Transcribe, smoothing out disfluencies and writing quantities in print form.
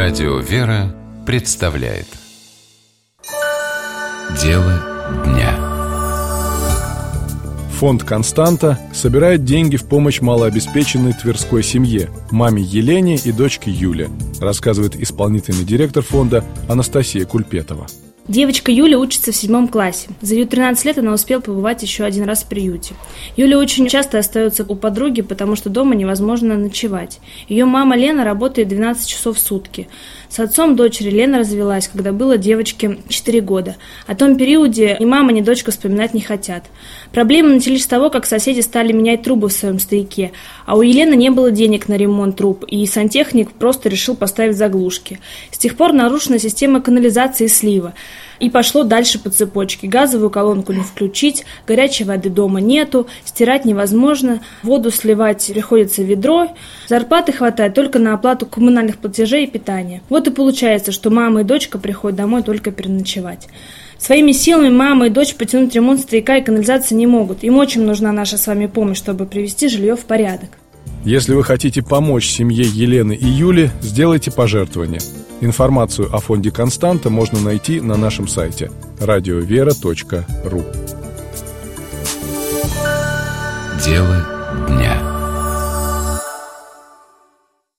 Радио «Вера» представляет Дело дня. Фонд «Константа» собирает деньги в помощь малообеспеченной тверской семье, маме Елене и дочке Юле, рассказывает исполнительный директор фонда Анастасия Кульпетова. Девочка Юля учится в 7 классе. За ее 13 лет она успела побывать еще один раз в приюте. Юля очень часто остается у подруги, потому что дома невозможно ночевать. Ее мама Лена работает 12 часов в сутки. С отцом дочери Лена развелась, когда было девочке 4 года. О том периоде ни мама, ни дочка вспоминать не хотят. Проблемы начались с того, как соседи стали менять трубы в своем стояке, а у Елены не было денег на ремонт труб, и сантехник просто решил поставить заглушки. С тех пор нарушена система канализации и слива. И пошло дальше по цепочке. Газовую колонку не включить, горячей воды дома нету, стирать невозможно, воду сливать приходится в ведро, зарплаты хватает только на оплату коммунальных платежей и питания. Вот и получается, что мама и дочка приходят домой только переночевать. Своими силами мама и дочь потянуть ремонт стояка и канализации не могут. Им очень нужна наша с вами помощь, чтобы привести жилье в порядок. Если вы хотите помочь семье Елены и Юли, сделайте пожертвование. Информацию о фонде «Константа» можно найти на нашем сайте radiovera.ru. Дело дня.